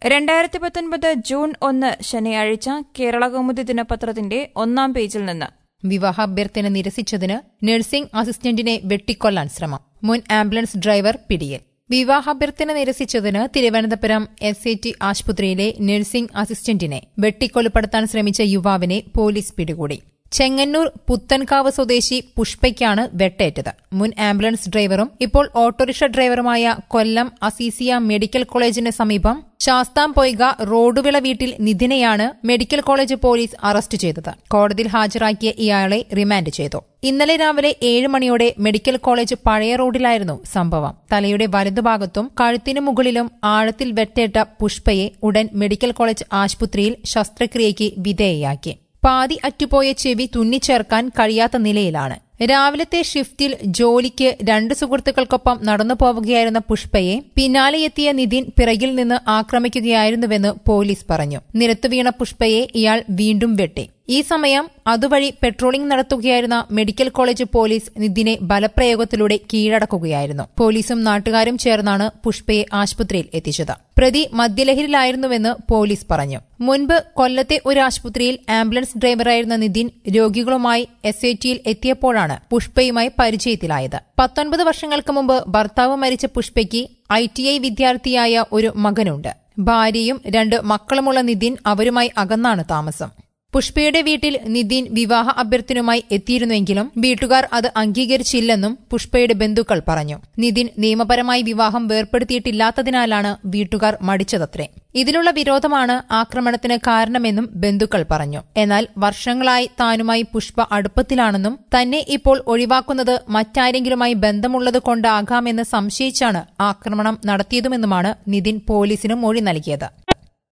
2019 June 1 ശനിയാഴ്ച കേരളകൗമുദി ദിനപത്രത്തിന്റെ 1-ാം പേജിൽ നിന്ന് വിവാഹാഭ്യർത്ഥന നിരസിച്ചതിന് നഴ്സിംഗ് അസിസ്റ്റന്റിനെ വെട്ടിക്കൊല്ലാൻ ശ്രമം. മുൻ ആംബുലൻസ് ഡ്രൈവർ പിടിയിൽ. വിവാഹാഭ്യർത്ഥന നിരസിച്ചതിന് തിരുവനന്തപുരം SAT ആശുപത്രിയിലെ നഴ്സിംഗ് അസിസ്റ്റന്റിനെ വെട്ടിക്കൊലപ്പെടുത്താൻ ശ്രമിച്ച യുവാവിനെ പോലീസ് പിടികൂടി. ചെങ്ങന്നൂർ പുത്തൻകാവ് സ്വദേശി പുഷ്പയ്ക്കാണ് വെട്ടേറ്റത്. മുൻ ആംബുലൻസ് ഡ്രൈവറും ഇപ്പോൾ ഓട്ടോറിക്ഷ ഡ്രൈവറുമായ കൊല്ലം അസീസിയ മെഡിക്കൽ കോളേജിന് സമീപം ശാസ്താംപൊയ്ക റോഡുവിള വീട്ടിൽ നിതിനെയാണ് മെഡിക്കൽ കോളേജ് പോലീസ് അറസ്റ്റ് ചെയ്തത്. കോടതിയിൽ ഹാജരാക്കിയ ഇയാളെ റിമാൻഡ് ചെയ്തു. ഇന്നലെ രാവിലെ 7 മണിയോടെ മെഡിക്കൽ കോളേജ് പഴയ റോഡിലായിരുന്നു സംഭവം. തലയുടെ വലതുഭാഗത്തും കഴുത്തിനു മുകളിലും ആഴത്തിൽ വെട്ടേറ്റ പുഷ്പയെ ഉടൻ മെഡിക്കൽ കോളേജ് ആശുപത്രിയിൽ ശസ്ത്രക്രിയയ്ക്ക് വിധേയയാക്കി. പാതി അറ്റുപോയ ചെവി തുന്നിച്ചേർക്കാൻ കഴിയാത്ത നിലയിലാണ്. രാവിലത്തെ ഷിഫ്റ്റിൽ ജോലിക്ക് 2 സുഹൃത്തുക്കൾക്കൊപ്പം നടന്നു പോവുകയായിരുന്ന പുഷ്പയെ പിന്നാലെയെത്തിയ നിതിൻ പിറകിൽ നിന്ന് ആക്രമിക്കുകയായിരുന്നുവെന്ന് പോലീസ് പറഞ്ഞു. നിലത്തുവീണ പുഷ്പയെ ഇയാൾ വീണ്ടും വെട്ടി. ഈ സമയം അതുവഴി പെട്രോളിംഗ് നടത്തുകയായിരുന്ന മെഡിക്കൽ കോളേജ് പോലീസ് നിതിനെ ബലപ്രയോഗത്തിലൂടെ കീഴടക്കുകയായിരുന്നു. പോലീസും നാട്ടുകാരും ചേർന്നാണ് പുഷ്പയെ ആശുപത്രിയിൽ എത്തിച്ചത്. പ്രതി മദ്യലഹരിയിലായിരുന്നുവെന്ന് പോലീസ് പറഞ്ഞു. മുൻപ് കൊല്ലത്തെ ഒരു ആശുപത്രിയിൽ ആംബുലൻസ് ഡ്രൈവറായിരുന്ന നിതിൻ രോഗികളുമായി SATയിൽ എത്തിയപ്പോഴാണ് പുഷ്പയുമായി പരിചയത്തിലായത്. 19 വർഷങ്ങൾക്ക് മുമ്പ് ഭർത്താവ് മരിച്ച പുഷ്പയ്ക്ക് ITI വിദ്യാർത്ഥിയായ ഒരു മകനുണ്ട്. ഭാര്യയും 2 മക്കളുമുള്ള നിതിൻ അവരുമായി അകന്നാണ് താമസം. പുഷ്പയുടെ വീട്ടിൽ നിതിൻ വിവാഹ അഭ്യർത്ഥനയുമായി എത്തിയിരുന്നുവെങ്കിലും വീട്ടുകാർ അത് അംഗീകരിച്ചില്ലെന്നും പുഷ്പയുടെ ബന്ധുക്കൾ പറഞ്ഞു. നിതിൻ നിയമപരമായി വിവാഹം വേർപ്പെടുത്തിയിട്ടില്ലാത്തതിനാലാണ് വീട്ടുകാർ മടിച്ചതത്രേ. ഇതിലുള്ള വിരോധമാണ് ആക്രമണത്തിന് കാരണമെന്നും ബന്ധുക്കൾ പറഞ്ഞു. എന്നാൽ വർഷങ്ങളായി താനുമായി പുഷ്പ അടുപ്പത്തിലാണെന്നും തന്നെ ഇപ്പോൾ ഒഴിവാക്കുന്നത് മറ്റാരെങ്കിലുമായി ബന്ധമുള്ളത് കൊണ്ടാകാമെന്ന് സംശയിച്ചാണ് ആക്രമണം നടത്തിയതുമെന്നുമാണ് നിതിൻ പോലീസിന് മൊഴി നൽകിയത്.